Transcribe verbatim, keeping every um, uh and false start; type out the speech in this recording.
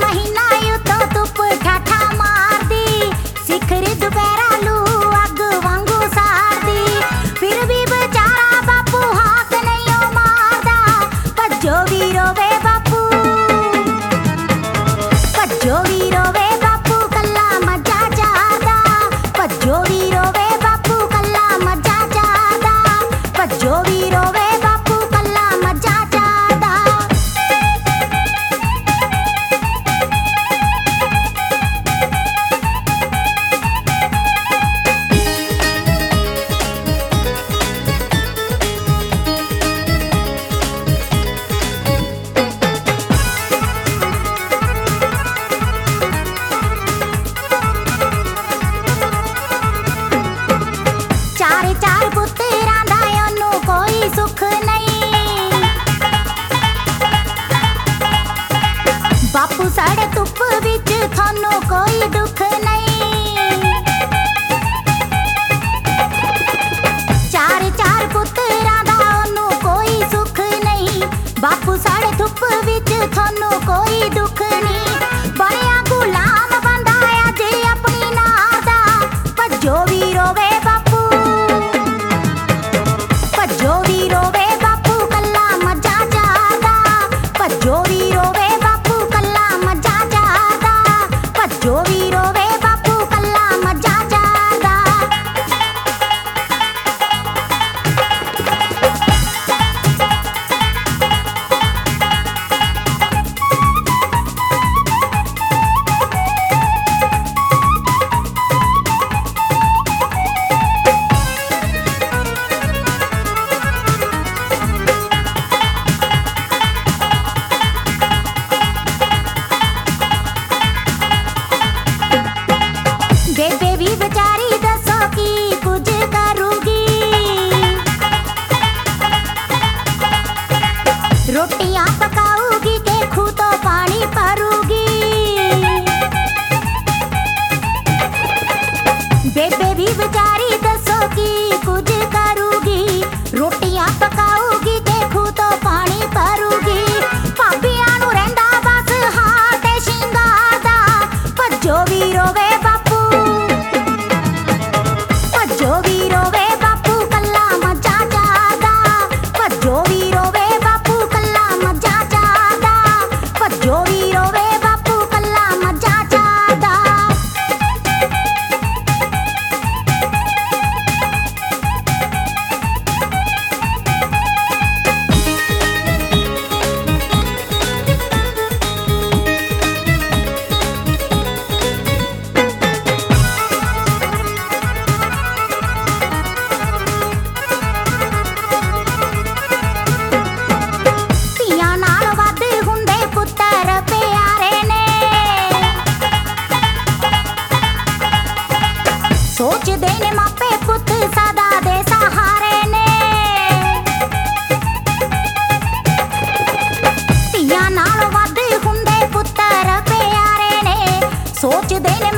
महीना युतो धुप ठाठा मारदी, सिखर दुपहरा लू अग वांगू सारदी। फिर भी बेचारा बापू हाथ नहीं मारदा, भज्जो भी रोवे बापू, भज्जो भी रोवे बापू कल्ला मजा जादा, भज्जो भी रोवे बापू कल्ला मजा जादा, भज्जो भी रोवे बापू कल्ला मजा जादा। चार चार पुत्तरां दा ओनू कोई सुख नहीं, बापू साढ़े धुप विच थानू कोई दुख नहीं। चार चार पुत्तरां दा ओनू कोई सुख नहीं, बापू साढ़े धुप विच थानू कोई दुख नहीं। बड़िया गुलाम बंदा अज अपनी नार दा, भज्जो भी रोवे बापू, भज्जो भी रोवे बापू कल्ला मजा जादा, भज्जो भी रोवे बापू कल्ला मजा जादा, भज्जो भी रोवे बापू कल्ला मजा जादा। बेबे भी बेचारी दसो की कुछ करूगी, रोटियां पकाऊगी के खूह तो पानी भरूगी। बेबे भी बेचारी दसो की कुछ करूगी, रोटियां पकाऊगी के खूह तो पानी भरूगी। भाबियां नू रहिंदा बस हार ते शिंगार दा, भज्जो भी रोवे बापू, भज्जो भी रोवे बापू कल्ला मजा जादा, भज्जो भी रोवे बापू कल्ला मजा जादा, भज्जो भी रोवे बापू कल्ला मजा जादा। ਧੀਆਂ ਨਾਲ ਵੱਧ ਹੁੰਦੇ ਪੁੱਤਰ ਪਿਆਰੇ ਨੇ, ਸੋਚਦੇ ਨੇ ਮਾਪੇ ਪੁੱਤ ਸਦਾ ਦੇ ਸਹਾਰੇ ਨੇ। ਧੀਆਂ ਨਾਲ ਵੱਧ ਹੁੰਦੇ ਪੁੱਤਰ ਪਿਆਰੇ ਨੇ, ਸੋਚਦੇ ਨੇ